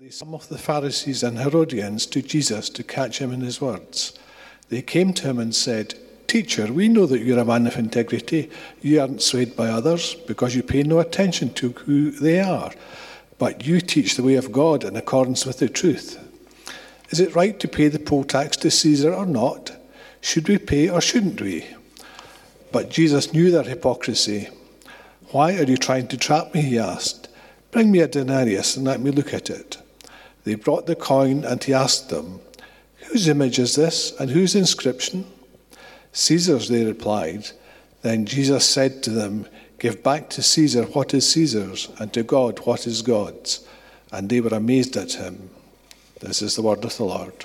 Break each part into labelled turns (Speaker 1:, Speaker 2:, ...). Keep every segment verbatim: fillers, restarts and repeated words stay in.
Speaker 1: Some of the Pharisees and Herodians to Jesus to catch him in his words. They came to him and said, "Teacher, we know that you're a man of integrity. You aren't swayed by others because you pay no attention to who they are, but you teach the way of God in accordance with the truth. Is it right to pay the poll tax to Caesar or not? Should we pay or shouldn't we?" But Jesus knew their hypocrisy. "Why are you trying to trap me?" he asked. "Bring me a denarius and let me look at it." They brought the coin, and he asked them, "Whose image is this, and whose inscription?" "Caesar's," they replied. Then Jesus said to them, "Give back to Caesar what is Caesar's, and to God what is God's." And they were amazed at him. This is the word of the Lord.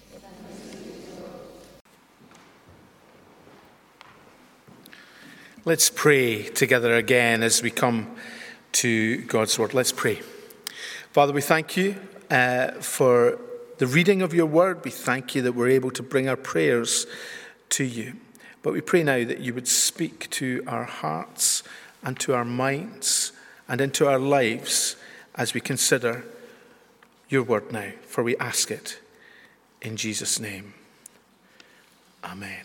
Speaker 2: Let's pray together again as we come to God's word. Let's pray. Father, we thank you uh, for the reading of your word. We thank you that we're able to bring our prayers to you. But we pray now that you would speak to our hearts and to our minds and into our lives as we consider your word now. For we ask it in Jesus' name. Amen.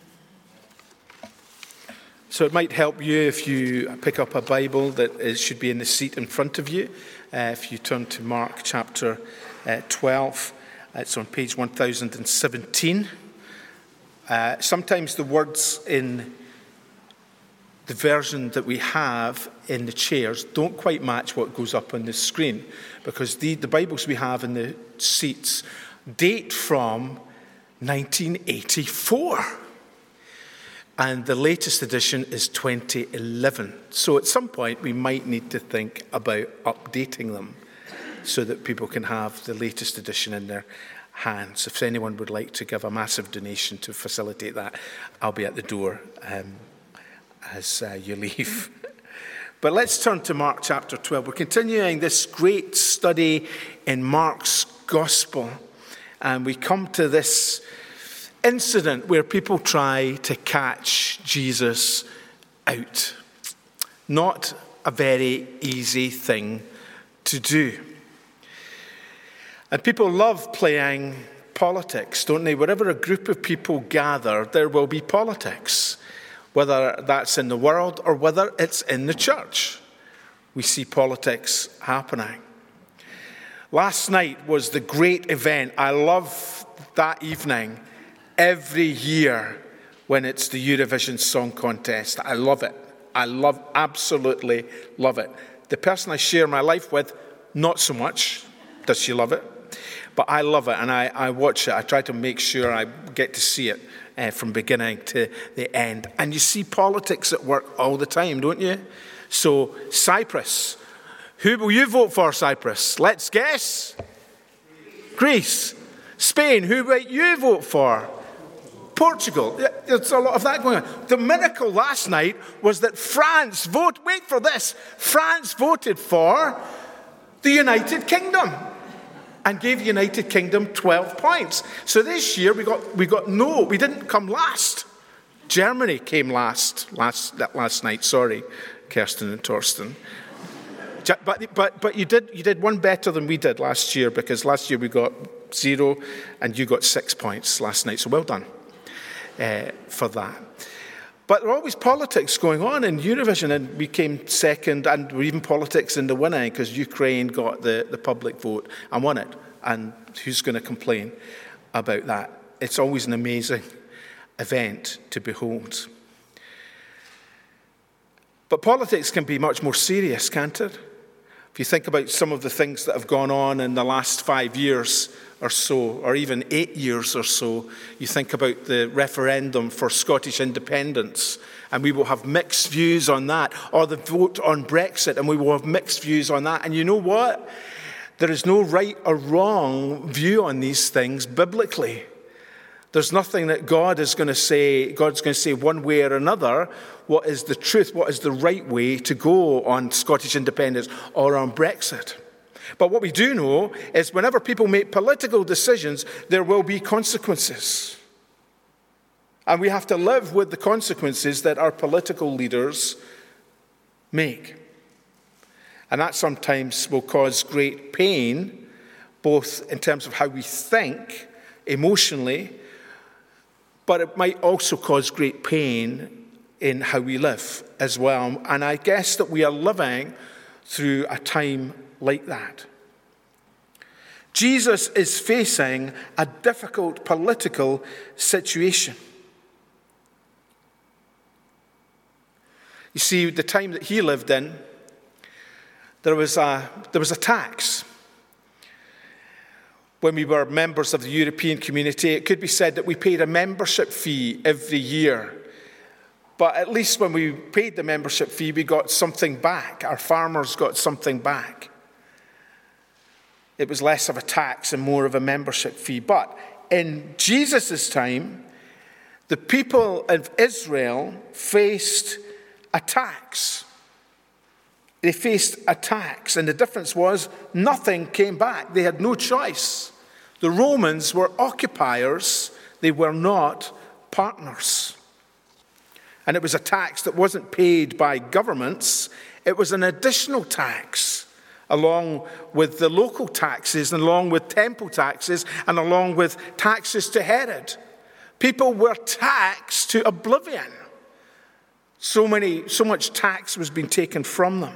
Speaker 2: So it might help you if you pick up a Bible that is, should be in the seat in front of you. Uh, if you turn to Mark chapter uh, twelve, it's on page one thousand seventeen. Uh, sometimes the words in the version that we have in the chairs don't quite match what goes up on the screen, because the, the Bibles we have in the seats date from nineteen eighty-four. And the latest edition is twenty eleven. So at some point, we might need to think about updating them so that people can have the latest edition in their hands. If anyone would like to give a massive donation to facilitate that, I'll be at the door um, as uh, you leave. But let's turn to Mark chapter twelve. We're continuing this great study in Mark's Gospel. And we come to this incident where people try to catch Jesus out. Not a very easy thing to do. And people love playing politics, don't they? Wherever a group of people gather, there will be politics. Whether that's in the world or whether it's in the church, we see politics happening. Last night was the great event. I love that evening. Every year when it's the Eurovision Song Contest. I love it. I love, absolutely love it. The person I share my life with, not so much does she love it. But I love it, and I, I watch it. I try to make sure I get to see it uh, from beginning to the end. And you see politics at work all the time, don't you? So, Cyprus. Who will you vote for, Cyprus? Let's guess. Greece. Spain. Who will you vote for? Portugal. There's a lot of that going on. The miracle last night was that France voted, wait for this, France voted for the United Kingdom and gave the United Kingdom twelve points. So this year we got we got no, we didn't come last. Germany came last last last night. Sorry, Kirsten and Torsten. But but but you did you did one better than we did last year, because last year we got zero and you got six points last night. So well done. Uh, for that. But there are always politics going on in Eurovision, and we came second, and there were even politics in the winning because Ukraine got the, the public vote and won it. And who's going to complain about that? It's always an amazing event to behold. But politics can be much more serious, can't it? If you think about some of the things that have gone on in the last five years or so, or even eight years or so, you think about the referendum for Scottish independence, and we will have mixed views on that, or the vote on Brexit, and we will have mixed views on that. And you know what? There is no right or wrong view on these things biblically. There's nothing that God is going to say, God's going to say one way or another what is the truth, what is the right way to go on Scottish independence or on Brexit. But what we do know is whenever people make political decisions, there will be consequences. And we have to live with the consequences that our political leaders make. And that sometimes will cause great pain both in terms of how we think emotionally, but it might also cause great pain in how we live as well. And I guess that we are living through a time like that. Jesus is facing a difficult political situation. You see, the time that he lived in, there was a, there was a tax. When we were members of the European community, it could be said that we paid a membership fee every year. But at least when we paid the membership fee, we got something back. Our farmers got something back. It was less of a tax and more of a membership fee. But in Jesus' time, the people of Israel faced a tax. They faced a tax, and the difference was nothing came back. They had no choice. The Romans were occupiers. They were not partners. And it was a tax that wasn't paid by governments. It was an additional tax, along with the local taxes, and along with temple taxes, and along with taxes to Herod. People were taxed to oblivion. So many, so much tax was being taken from them.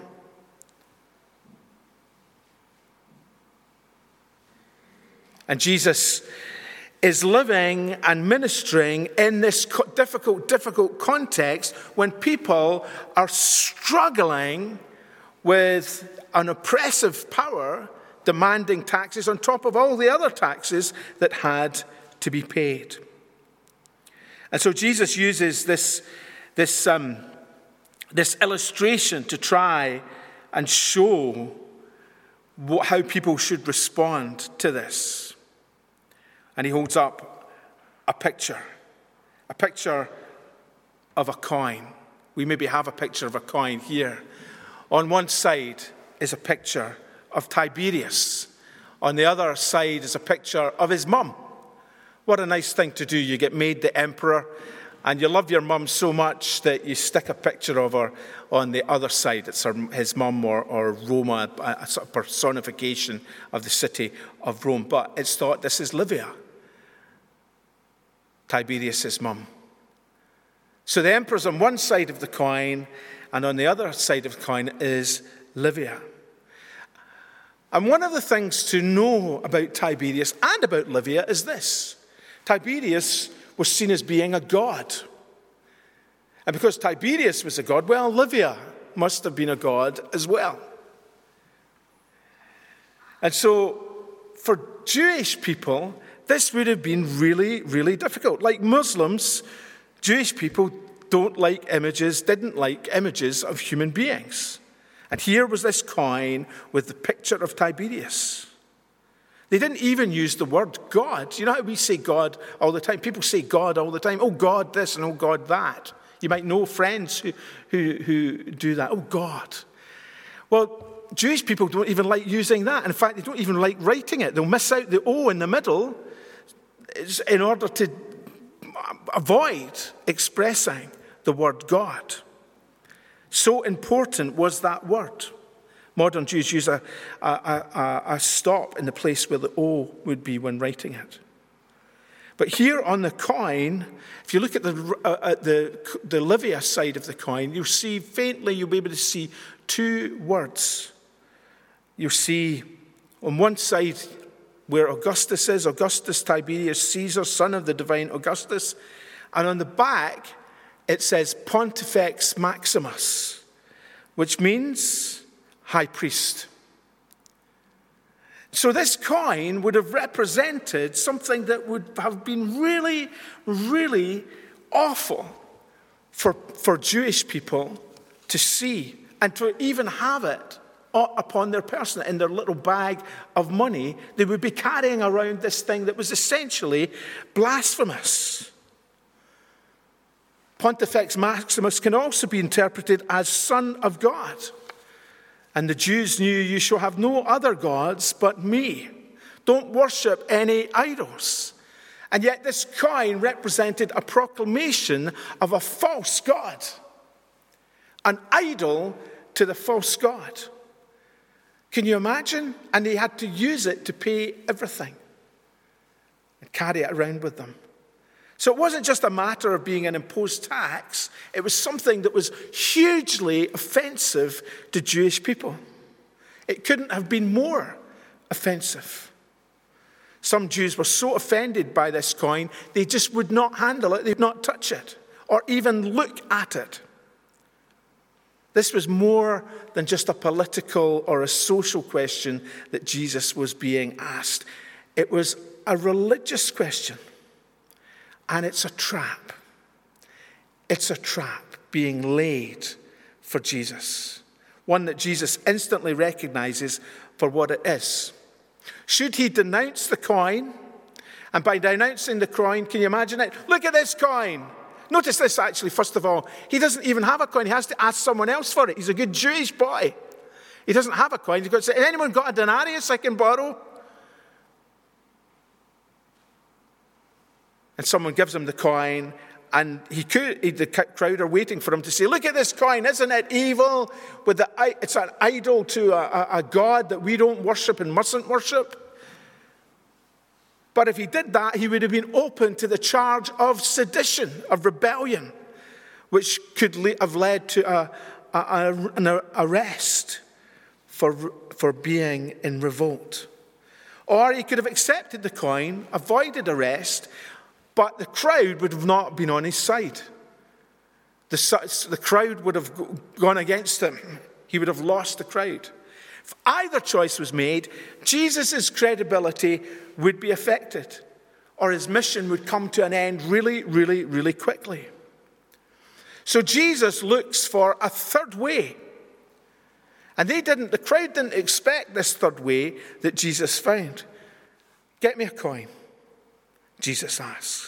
Speaker 2: And Jesus is living and ministering in this difficult, difficult context when people are struggling with an oppressive power demanding taxes on top of all the other taxes that had to be paid. And so Jesus uses this, this, um, this illustration to try and show what, how people should respond to this. And he holds up a picture, a picture of a coin. We maybe have a picture of a coin here. On one side is a picture of Tiberius. On the other side is a picture of his mum. What a nice thing to do. You get made the emperor, and you love your mum so much that you stick a picture of her on the other side. It's her, his mum or, or Roma, a, a sort of personification of the city of Rome. But it's thought this is Livia, Tiberius' mum. So the emperor's on one side of the coin, and on the other side of the coin is Livia. And one of the things to know about Tiberius and about Livia is this. Tiberius was seen as being a god. And because Tiberius was a god, well, Livia must have been a god as well. And so for Jewish people, this would have been really, really difficult. Like Muslims, Jewish people don't like images, didn't like images of human beings. And here was this coin with the picture of Tiberius. They didn't even use the word God. You know how we say God all the time? People say God all the time. Oh, God this and oh, God that. You might know friends who, who, who do that. Oh, God. Well, Jewish people don't even like using that. In fact, they don't even like writing it. They'll miss out the O in the middle in order to avoid expressing the word God. So important was that word. Modern Jews use a, a, a, a stop in the place where the O would be when writing it. But here on the coin, if you look at the, uh, at the, the Livia side of the coin, you'll see faintly, you'll be able to see two words. You'll see on one side where Augustus is, Augustus Tiberius Caesar, son of the divine Augustus. And on the back, it says Pontifex Maximus, which means high priest. So this coin would have represented something that would have been really, really awful for, for Jewish people to see and to even have it upon their person in their little bag of money. They would be carrying around this thing that was essentially blasphemous. Pontifex Maximus can also be interpreted as Son of God. And the Jews knew, you shall have no other gods but me. Don't worship any idols. And yet this coin represented a proclamation of a false god. An idol to the false god. Can you imagine? And they had to use it to pay everything and carry it around with them. So it wasn't just a matter of being an imposed tax. It was something that was hugely offensive to Jewish people. It couldn't have been more offensive. Some Jews were so offended by this coin, they just would not handle it, they would not touch it, or even look at it. This was more than just a political or a social question that Jesus was being asked. It was a religious question, and it's a trap. It's a trap being laid for Jesus, one that Jesus instantly recognizes for what it is. Should he denounce the coin? And by denouncing the coin, can you imagine it? Look at this coin. Notice this actually, first of all. He doesn't even have a coin. He has to ask someone else for it. He's a good Jewish boy. He doesn't have a coin. He's got to say, anyone got a denarius I can borrow? And someone gives him the coin, and he could, he, the crowd are waiting for him to say, look at this coin, isn't it evil? With the, it's an idol to a, a, a god that we don't worship and mustn't worship. But if he did that, he would have been open to the charge of sedition, of rebellion, which could le- have led to a, a, a, an arrest for, for being in revolt. Or he could have accepted the coin, avoided arrest, but the crowd would have not been on his side. The, the crowd would have gone against him. He would have lost the crowd. If either choice was made, Jesus' credibility would be affected, or his mission would come to an end really, really, really quickly. So Jesus looks for a third way. And they didn't, the crowd didn't expect this third way that Jesus found. Get me a coin, Jesus asks.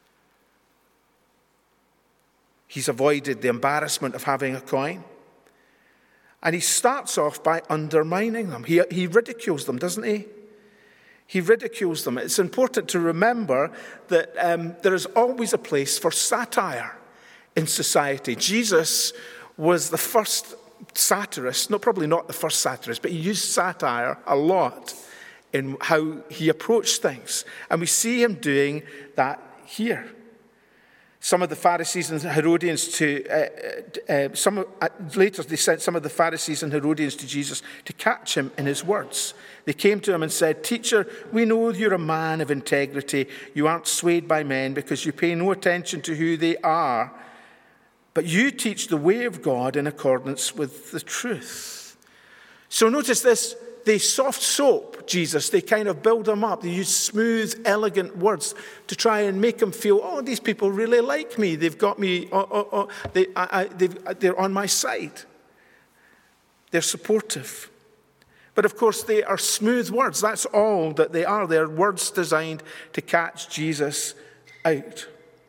Speaker 2: He's avoided the embarrassment of having a coin. And he starts off by undermining them. He, he ridicules them, doesn't he? He ridicules them. It's important to remember that um, there is always a place for satire in society. Jesus was the first satirist, no, probably not the first satirist, but he used satire a lot in how he approached things. And we see him doing that here. Some of the Pharisees and Herodians to, uh, uh, some uh, later they sent some of the Pharisees and Herodians to Jesus to catch him in his words. They came to him and said, "Teacher, we know you're a man of integrity. You aren't swayed by men because you pay no attention to who they are. But you teach the way of God in accordance with the truth." So notice this. They soft soap Jesus. They kind of build him up. They use smooth, elegant words to try and make him feel, oh, these people really like me. They've got me, oh, oh, oh, they, I, I, they've, they're on my side. They're supportive. But of course, they are smooth words. That's all that they are. They're words designed to catch Jesus out.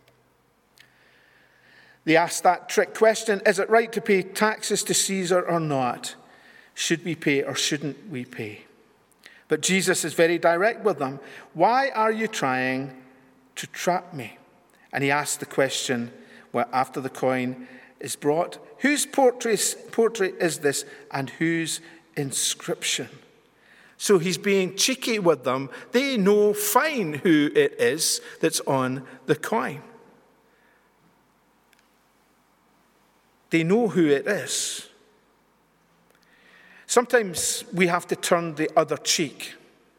Speaker 2: They ask that trick question, is it right to pay taxes to Caesar or not? Should we pay or shouldn't we pay? But Jesus is very direct with them. Why are you trying to trap me? And he asks the question, well, after the coin is brought, whose portrait, portrait is this and whose inscription? So he's being cheeky with them. They know fine who it is that's on the coin. They know who it is. Sometimes we have to turn the other cheek.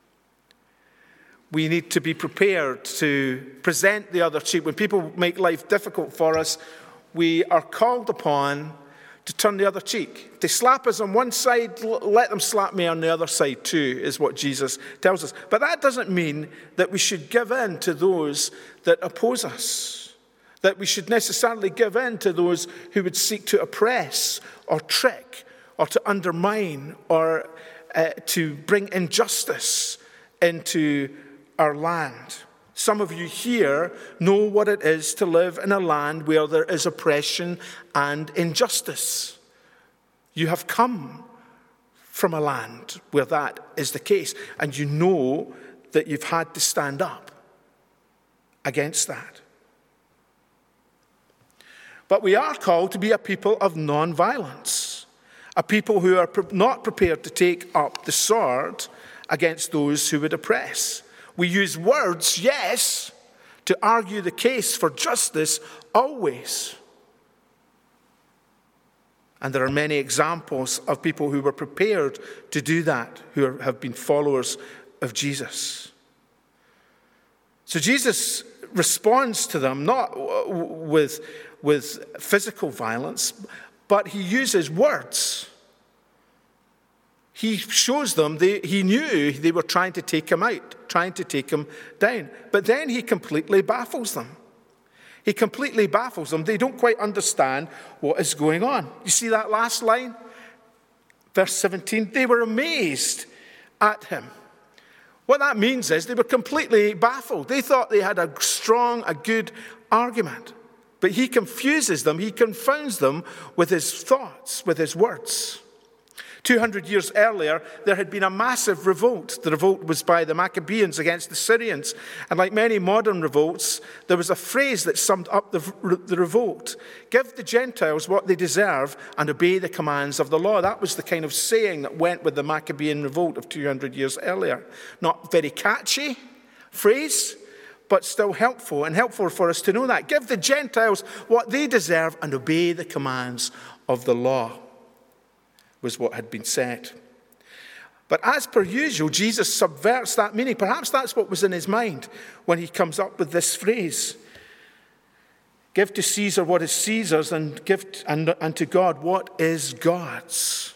Speaker 2: We need to be prepared to present the other cheek. When people make life difficult for us, we are called upon to turn the other cheek. If they slap us on one side, let them slap me on the other side too, is what Jesus tells us. But that doesn't mean that we should give in to those that oppose us, that we should necessarily give in to those who would seek to oppress or trick or to undermine, or uh, to bring injustice into our land. Some of you here know what it is to live in a land where there is oppression and injustice. You have come from a land where that is the case, and you know that you've had to stand up against that. But we are called to be a people of non-violence. a people who are not prepared to take up the sword against those who would oppress. We use words, yes, to argue the case for justice always. And there are many examples of people who were prepared to do that, who are, have been followers of Jesus. So Jesus responds to them not with, with physical violence, but he uses words. He shows them, they, he knew they were trying to take him out, trying to take him down. But then he completely baffles them. He completely baffles them. They don't quite understand what is going on. You see that last line? Verse seventeen, they were amazed at him. What that means is they were completely baffled. They thought they had a strong, a good argument. But he confuses them, he confounds them with his thoughts, with his words. two hundred years earlier, there had been a massive revolt. The revolt was by the Maccabees against the Syrians. And like many modern revolts, there was a phrase that summed up the, the revolt. Give the Gentiles what they deserve and obey the commands of the law. That was the kind of saying that went with the Maccabean revolt of two hundred years earlier. Not very catchy phrase, but still helpful, and helpful for us to know that. Give the Gentiles what they deserve and obey the commands of the law, was what had been said. But as per usual, Jesus subverts that meaning. Perhaps that's what was in his mind when he comes up with this phrase. Give to Caesar what is Caesar's, and give unto God what is God's.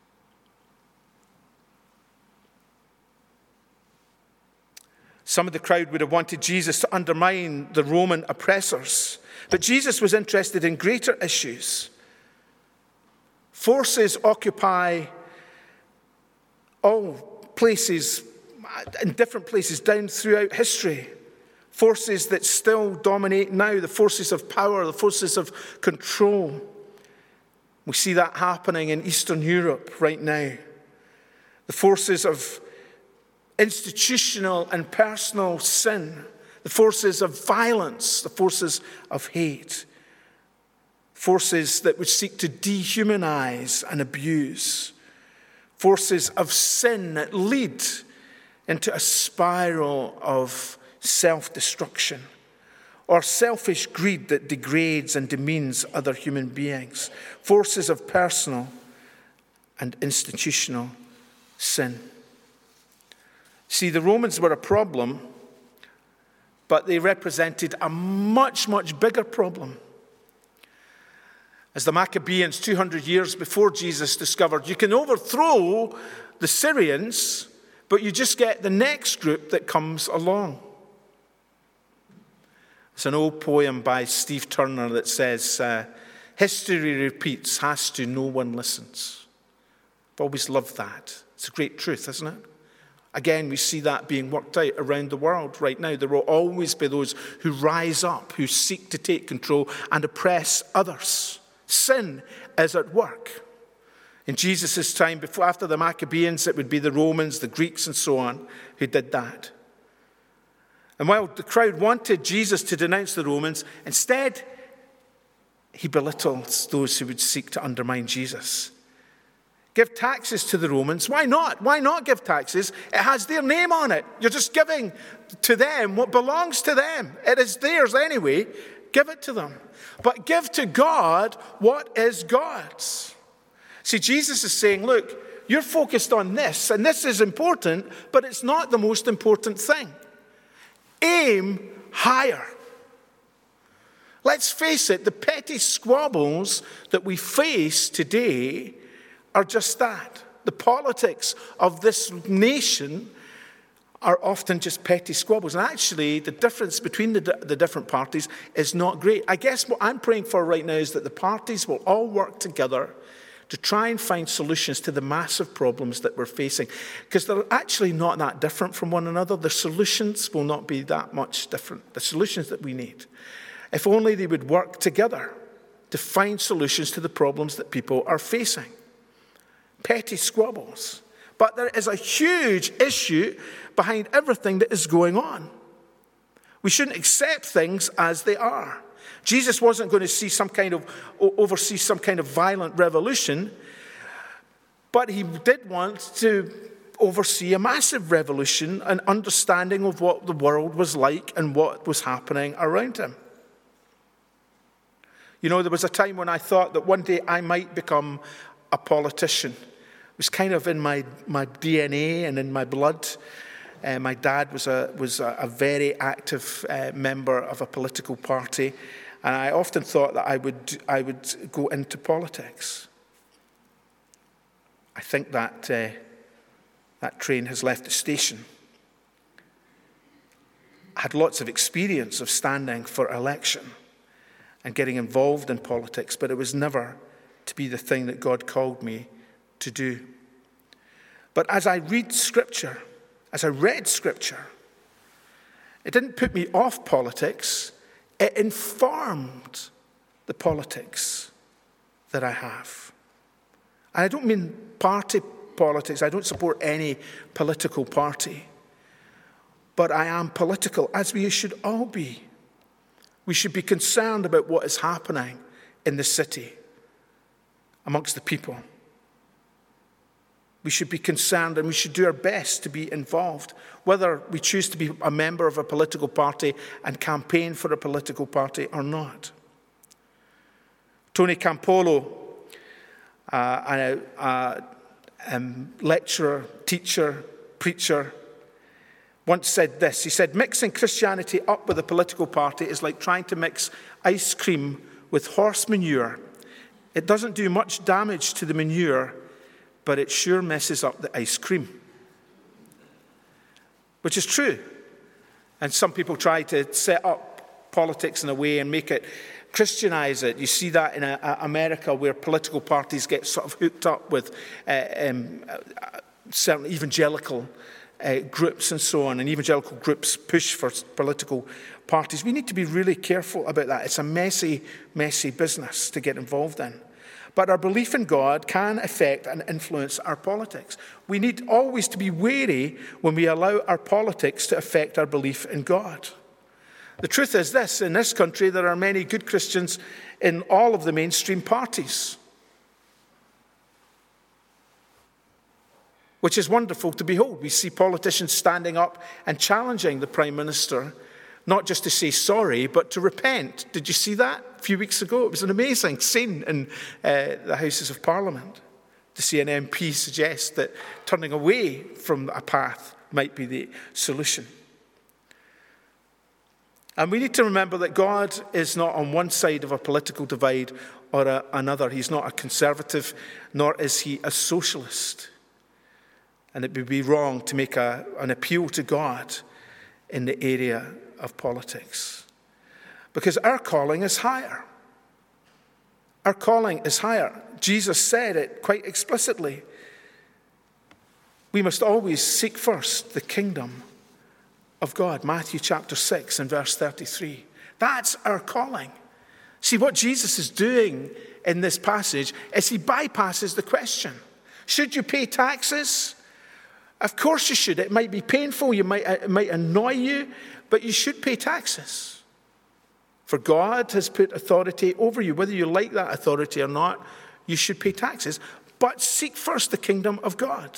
Speaker 2: Some of the crowd would have wanted Jesus to undermine the Roman oppressors. But Jesus was interested in greater issues. Forces occupy all places, in different places down throughout history. Forces that still dominate now, the forces of power, the forces of control. We see that happening in Eastern Europe right now. The forces of institutional and personal sin, the forces of violence, the forces of hate. Forces that would seek to dehumanize and abuse. Forces of sin that lead into a spiral of self-destruction. Or selfish greed that degrades and demeans other human beings. Forces of personal and institutional sin. See, the Romans were a problem, but they represented a much, much bigger problem. As the Maccabees two hundred years before Jesus discovered, you can overthrow the Syrians, but you just get the next group that comes along. It's an old poem by Steve Turner that says, uh, history repeats, has to, no one listens. I've always loved that. It's a great truth, isn't it? Again, we see that being worked out around the world right now. There will always be those who rise up, who seek to take control and oppress others. Sin is at work. In Jesus' time, before, after the Maccabees, it would be the Romans, the Greeks, and so on, who did that. And while the crowd wanted Jesus to denounce the Romans, instead, he belittles those who would seek to undermine Jesus. Give taxes to the Romans. Why not? Why not give taxes? It has their name on it. You're just giving to them what belongs to them. It is theirs anyway. Give it to them. But give to God what is God's. See, Jesus is saying, look, you're focused on this, and this is important, but it's not the most important thing. Aim higher. Let's face it, the petty squabbles that we face today are just that. The politics of this nation are often just petty squabbles. And actually, the difference between the, the different parties is not great. I guess what I'm praying for right now is that the parties will all work together to try and find solutions to the massive problems that we're facing. Because they're actually not that different from one another. The solutions will not be that much different. The solutions that we need. If only they would work together to find solutions to the problems that people are facing. Petty squabbles. But there is a huge issue behind everything that is going on. We shouldn't accept things as they are. Jesus wasn't going to see some kind of oversee some kind of violent revolution. But he did want to oversee a massive revolution, an understanding of what the world was like and what was happening around him. You know, there was a time when I thought that one day I might become a politician. It was kind of in my, my D N A and in my blood. Uh, my dad was a was a, a very active uh, member of a political party, and I often thought that I would I would go into politics. I think that uh, that train has left the station. I had lots of experience of standing for election and getting involved in politics, but it was never to be the thing that God called me to do. But as I read Scripture, as I read Scripture, it didn't put me off politics. It informed the politics that I have. And I don't mean party politics. I don't support any political party. But I am political, as we should all be. We should be concerned about what is happening in the city, amongst the people. We should be concerned and we should do our best to be involved, whether we choose to be a member of a political party and campaign for a political party or not. Tony Campolo, uh, a, a um, lecturer, teacher, preacher, once said this. He said, mixing Christianity up with a political party is like trying to mix ice cream with horse manure. It doesn't do much damage to the manure, but it sure messes up the ice cream. Which is true. And some people try to set up politics in a way and make it, Christianize it. You see that in a, a America where political parties get sort of hooked up with uh, um, uh, certain evangelical uh, groups and so on, and evangelical groups push for political parties. We need to be really careful about that. It's a messy, messy business to get involved in. But our belief in God can affect and influence our politics. We need always to be wary when we allow our politics to affect our belief in God. The truth is this, in this country there are many good Christians in all of the mainstream parties, which is wonderful to behold. We see politicians standing up and challenging the Prime Minister, not just to say sorry, but to repent. Did you see that a few weeks ago? It was an amazing scene in uh, the Houses of Parliament to see an M P suggest that turning away from a path might be the solution. And we need to remember that God is not on one side of a political divide or a, another. He's not a conservative, nor is he a socialist. And it would be wrong to make a, an appeal to God in the area of politics. Because our calling is higher. Our calling is higher. Jesus said it quite explicitly. We must always seek first the kingdom of God. Matthew chapter six and verse thirty-three. That's our calling. See, what Jesus is doing in this passage is he bypasses the question. Should you pay taxes? Of course you should. It might be painful, you might, it might annoy you, but you should pay taxes. For God has put authority over you. Whether you like that authority or not, you should pay taxes. But seek first the kingdom of God.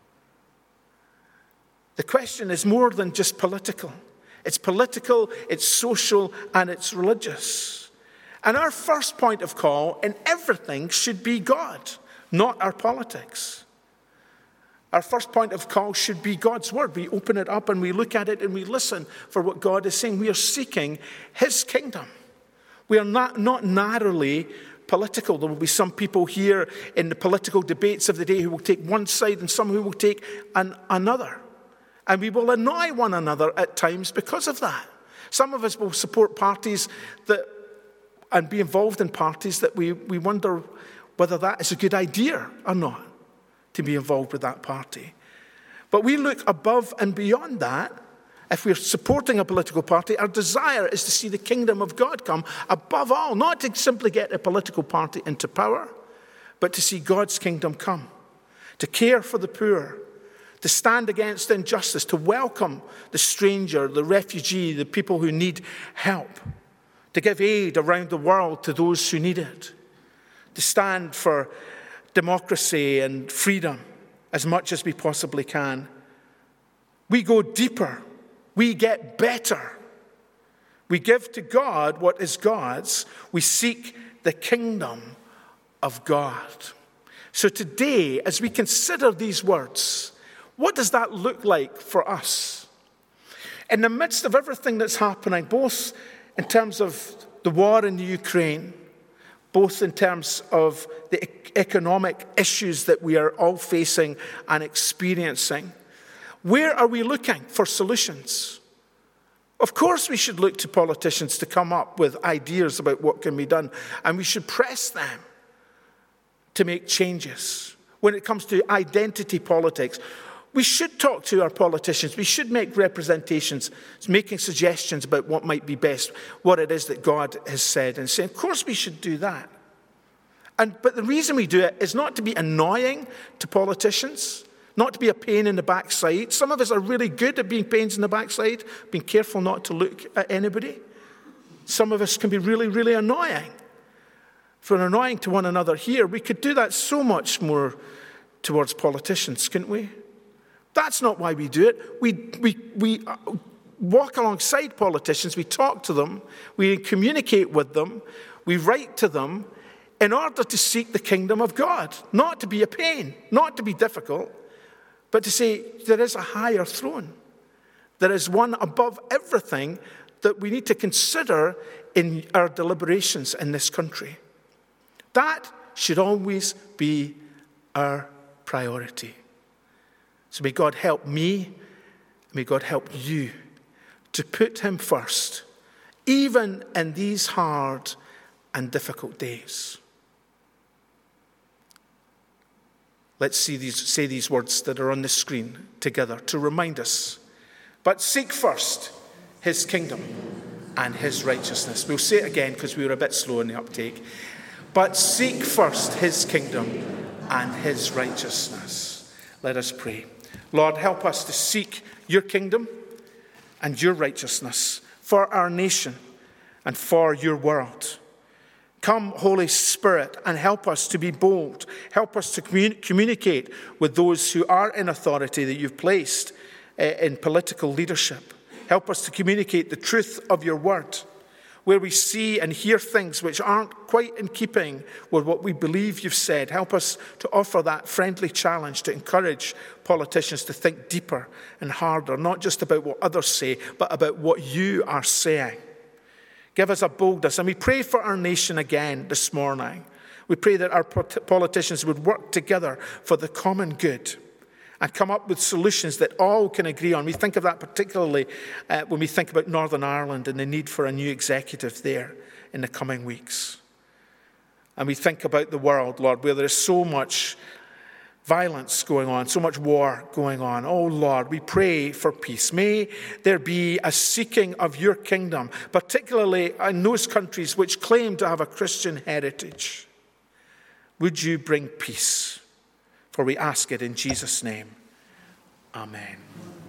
Speaker 2: The question is more than just political. It's political, it's social, and it's religious. And our first point of call in everything should be God, not our politics. Our first point of call should be God's word. We open it up and we look at it and we listen for what God is saying. We are seeking his kingdom. We are not, not narrowly political. There will be some people here in the political debates of the day who will take one side and some who will take an, another. And we will annoy one another at times because of that. Some of us will support parties that and be involved in parties that we, we wonder whether that is a good idea or not, to be involved with that party. But we look above and beyond that. If we're supporting a political party, our desire is to see the kingdom of God come above all, not to simply get a political party into power, but to see God's kingdom come, to care for the poor, to stand against injustice, to welcome the stranger, the refugee, the people who need help, to give aid around the world to those who need it, to stand for democracy and freedom as much as we possibly can. We go deeper. We get better. We give to God what is God's. We seek the kingdom of God. So today, as we consider these words, what does that look like for us? In the midst of everything that's happening, both in terms of the war in the Ukraine, both in terms of the economic issues that we are all facing and experiencing, where are we looking for solutions? Of course we should look to politicians to come up with ideas about what can be done, and we should press them to make changes. When it comes to identity politics, we should talk to our politicians. We should make representations, making suggestions about what might be best, what it is that God has said, and say, of course we should do that. And but the reason we do it is not to be annoying to politicians, not to be a pain in the backside. Some of us are really good at being pains in the backside, being careful not to look at anybody. Some of us can be really, really annoying. If we're annoying to one another here, we could do that so much more towards politicians, couldn't we? That's not why we do it. We, we, we walk alongside politicians, we talk to them, we communicate with them, we write to them in order to seek the kingdom of God, not to be a pain, not to be difficult, but to say there is a higher throne. There is one above everything that we need to consider in our deliberations in this country. That should always be our priority. So may God help me, may God help you to put him first, even in these hard and difficult days. Let's see these, say these words that are on the screen together to remind us. But seek first his kingdom and his righteousness. We'll say it again because we were a bit slow in the uptake. But seek first his kingdom and his righteousness. Let us pray. Lord, help us to seek your kingdom and your righteousness for our nation and for your world. Come, Holy Spirit, and help us to be bold. Help us to commun- communicate with those who are in authority that you've placed uh, in political leadership. Help us to communicate the truth of your word, where we see and hear things which aren't quite in keeping with what we believe you've said. Help us to offer that friendly challenge to encourage politicians to think deeper and harder, not just about what others say, but about what you are saying. Give us a boldness. And we pray for our nation again this morning. We pray that our politicians would work together for the common good and come up with solutions that all can agree on. We think of that particularly uh, when we think about Northern Ireland and the need for a new executive there in the coming weeks. And we think about the world, Lord, where there is so much violence going on, so much war going on. Oh, Lord, we pray for peace. May there be a seeking of your kingdom, particularly in those countries which claim to have a Christian heritage. Would you bring peace? For we ask it in Jesus' name. Amen.